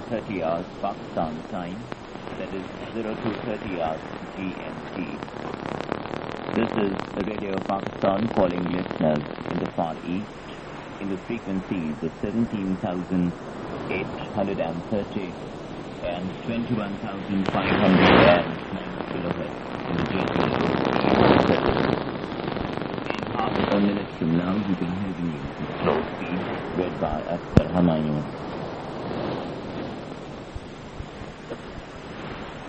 02:30 hours Pakistan time, that is 02:30 hours GMT. This is Radio Pakistan calling listeners in the Far East in the frequencies of 17,830 and 21,590 kilohertz in the JP. In half a minute from now, you can hear the news in slow speed read by Akhtar Humayun.